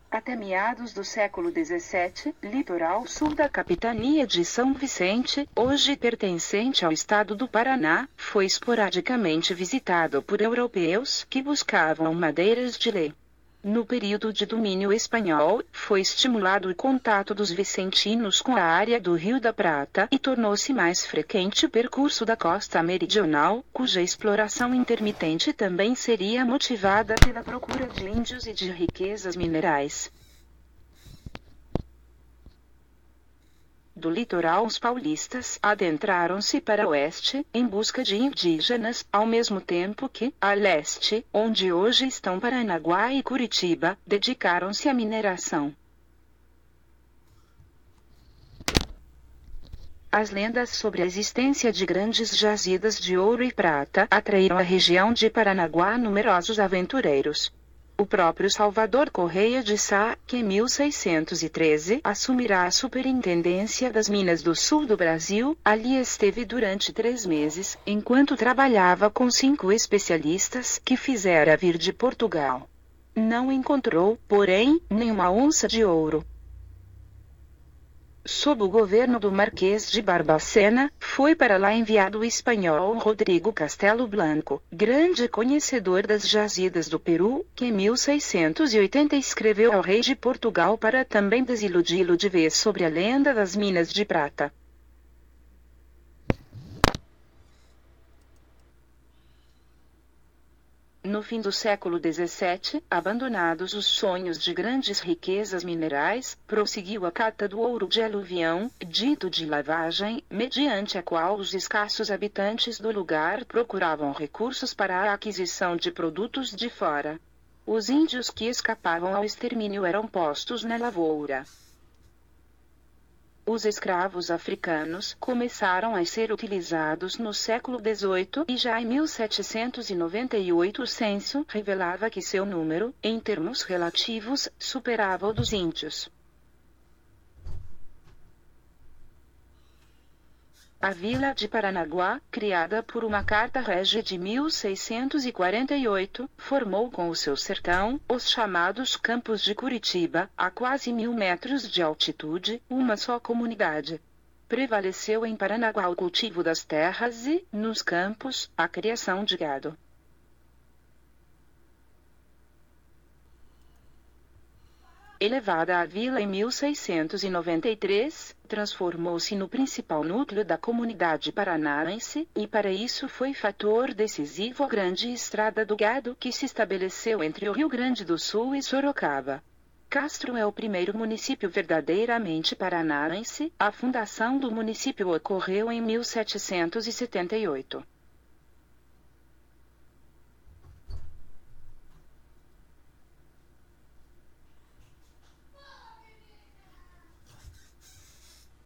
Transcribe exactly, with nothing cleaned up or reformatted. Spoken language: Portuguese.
Até meados do século dezessete, litoral sul da capitania de São Vicente, hoje pertencente ao estado do Paraná, foi esporadicamente visitado por europeus que buscavam madeiras de lei. No período de domínio espanhol, foi estimulado o contato dos vicentinos com a área do Rio da Prata e tornou-se mais frequente o percurso da costa meridional, cuja exploração intermitente também seria motivada pela procura de índios e de riquezas minerais. Do litoral, os paulistas adentraram-se para o oeste, em busca de indígenas, ao mesmo tempo que, a leste, onde hoje estão Paranaguá e Curitiba, dedicaram-se à mineração. As lendas sobre a existência de grandes jazidas de ouro e prata atraíram à região de Paranaguá numerosos aventureiros. O próprio Salvador Correia de Sá, que em mil seiscentos e treze assumirá a superintendência das minas do sul do Brasil, ali esteve durante três meses, enquanto trabalhava com cinco especialistas que fizera vir de Portugal. Não encontrou, porém, nenhuma onça de ouro. Sob o governo do Marquês de Barbacena, foi para lá enviado o espanhol Rodrigo Castelo Blanco, grande conhecedor das jazidas do Peru, que em mil seiscentos e oitenta escreveu ao rei de Portugal para também desiludi-lo de vez sobre a lenda das minas de prata. No fim do século dezessete, abandonados os sonhos de grandes riquezas minerais, prosseguiu a cata do ouro de aluvião, dito de lavagem, mediante a qual os escassos habitantes do lugar procuravam recursos para a aquisição de produtos de fora. Os índios que escapavam ao extermínio eram postos na lavoura. Os escravos africanos começaram a ser utilizados no século dezoito e já em mil setecentos e noventa e oito o censo revelava que seu número, em termos relativos, superava o dos índios. A vila de Paranaguá, criada por uma carta régia de mil seiscentos e quarenta e oito, formou com o seu sertão, os chamados Campos de Curitiba, a quase mil metros de altitude, uma só comunidade. Prevaleceu em Paranaguá o cultivo das terras e, nos campos, a criação de gado. Elevada a vila em mil seiscentos e noventa e três, transformou-se no principal núcleo da comunidade paranaense, e para isso foi fator decisivo a grande estrada do gado que se estabeleceu entre o Rio Grande do Sul e Sorocaba. Castro é o primeiro município verdadeiramente paranaense. A fundação do município ocorreu em mil setecentos e setenta e oito.